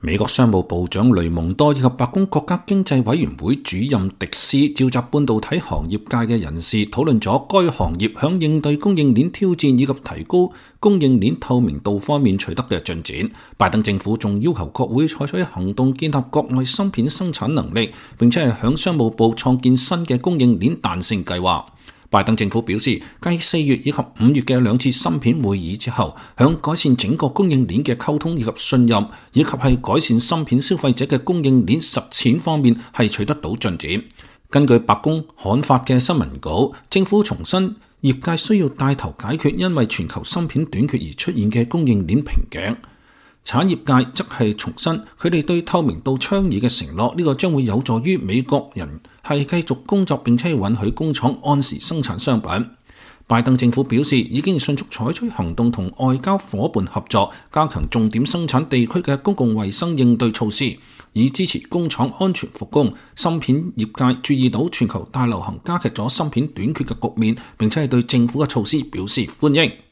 美國商務部長雷蒙多以及白宮國家經濟委員會主任迪斯召集半導體行業界嘅人士，討論咗該行業響應對供應鏈挑戰以及提高供應鏈透明度方面取得嘅進展。拜登政府仲要求國會採取行動，建立國內芯片生產能力，並且係響商務部創建新嘅供應鏈彈性計劃。拜登政府表示，繼4月以及5月嘅2次芯片會議之後，響改善整個供應鏈嘅溝通以及信任，以及係改善芯片消費者嘅供應鏈實踐方面係取得到進展。根據白宮刊發嘅新聞稿，政府重申業界需要帶頭解決因為全球芯片短缺而出現嘅供應鏈瓶頸。產業界則係重申佢哋對透明度倡議嘅承諾，呢個將會有助於美國人係繼續工作，並且允許工廠按時生產商品。拜登政府表示已經迅速採取行動，同外交夥伴合作，加強重點生產地區嘅公共衛生應對措施，以支持工廠安全復工。芯片業界注意到全球大流行加劇咗芯片短缺嘅局面，並且係對政府嘅措施表示歡迎。